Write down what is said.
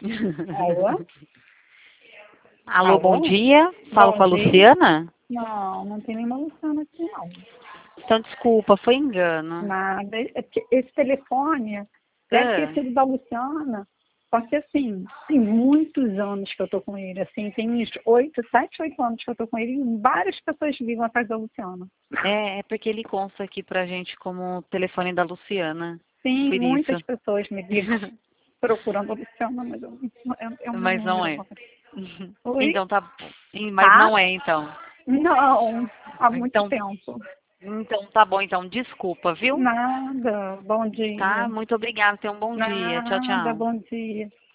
Alô? Alô, bom Alô? dia. Falo Bom com a dia. Luciana? Não, não tem nenhuma Luciana aqui, não. Então, desculpa, foi engano. Nada. Esse telefone deve ter sido da Luciana, porque assim, tem muitos anos que eu tô com ele, assim, tem uns 7, 8 anos que eu tô com ele, e várias pessoas ligam atrás da Luciana. É porque ele consta aqui pra gente como o telefone da Luciana. Sim, Por muitas isso. pessoas me ligam procurando a Luciana, mas é um Mas não número. é. Oi? Então tá. Mas Tá? não é, então. Não, há muito Então, tempo. então tá bom, então. Desculpa, viu? Nada. Bom Tá? dia. Muito obrigada. Tenha um bom dia. Tchau, Nada, tchau. bom dia.